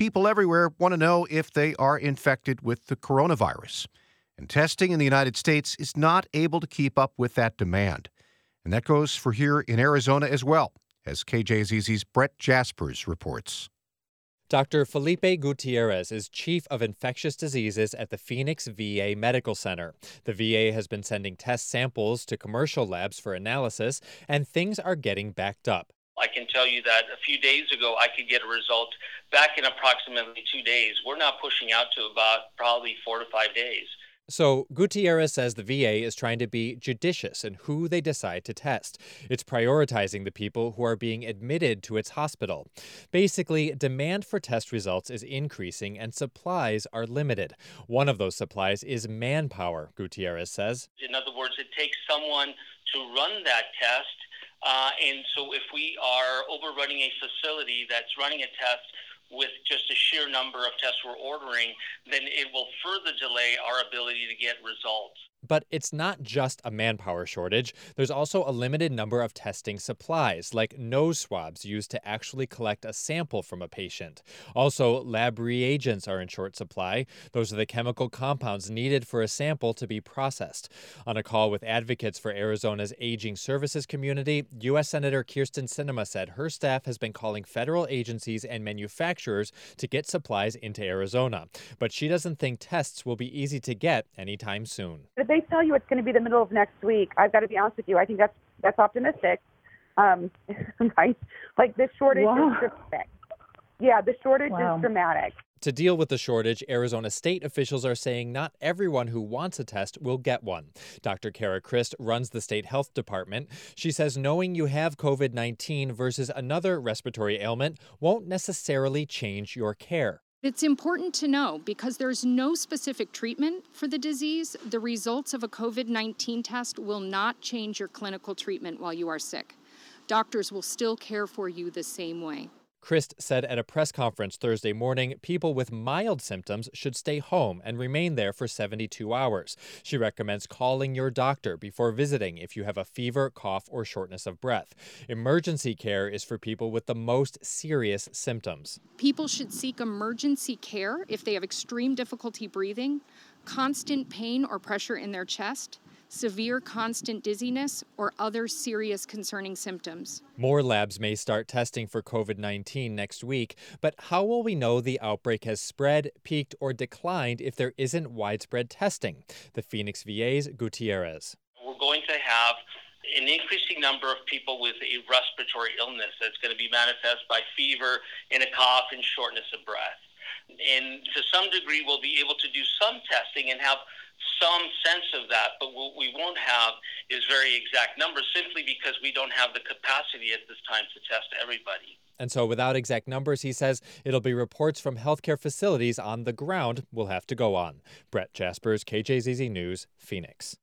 people everywhere want to know if they are infected with the coronavirus. And testing in the United States is not able to keep up with that demand. And that goes for here in Arizona as well, as KJZZ's Brett Jaspers reports. Dr. Felipe Gutierrez is chief of infectious diseases at the Phoenix VA Medical Center. The VA has been sending test samples to commercial labs for analysis, and things are getting backed up. I can tell you that a few days ago, I could get a result back in approximately 2 days. We're now pushing out to about probably 4 to 5 days. So Gutierrez says the VA is trying to be judicious in who they decide to test. It's prioritizing the people who are being admitted to its hospital. Basically, demand for test results is increasing and supplies are limited. One of those supplies is manpower, Gutierrez says. In other words, it takes someone to run that test. And so if we are overrunning a facility that's running a test with just a sheer number of tests we're ordering, then it will further delay our ability to get results. But it's not just a manpower shortage. There's also a limited number of testing supplies, like nose swabs used to actually collect a sample from a patient. Also, lab reagents are in short supply. Those are the chemical compounds needed for a sample to be processed. On a call with advocates for Arizona's aging services community, U.S. Senator Kyrsten Sinema said her staff has been calling federal agencies and manufacturers to get supplies into Arizona. But she doesn't think tests will be easy to get anytime soon. If they tell you it's going to be the middle of next week, I've got to be honest with you, I think that's optimistic. Right? Like, this shortage is dramatic. Yeah, the shortage is dramatic. To deal with the shortage, Arizona state officials are saying not everyone who wants a test will get one. Dr. Kara Christ runs the state health department. She says knowing you have COVID-19 versus another respiratory ailment won't necessarily change your care. It's important to know because there's no specific treatment for the disease. The results of a COVID-19 test will not change your clinical treatment while you are sick. Doctors will still care for you the same way. Christ said at a press conference Thursday morning, people with mild symptoms should stay home and remain there for 72 hours. She recommends calling your doctor before visiting if you have a fever, cough, or shortness of breath. Emergency care is for people with the most serious symptoms. People should seek emergency care if they have extreme difficulty breathing, constant pain or pressure in their chest, severe constant dizziness, or other serious concerning symptoms. More labs may start testing for COVID-19 next week, but how will we know the outbreak has spread, peaked, or declined if there isn't widespread testing? The Phoenix VA's Gutierrez. We're going to have an increasing number of people with a respiratory illness that's going to be manifest by fever and a cough and shortness of breath. And to some degree, we'll be able to do some testing and have some sense of that, but what we won't have is very exact numbers simply because we don't have the capacity at this time to test everybody. And so without exact numbers, he says, it'll be reports from healthcare facilities on the ground we'll have to go on. Brett Jaspers, KJZZ News, Phoenix.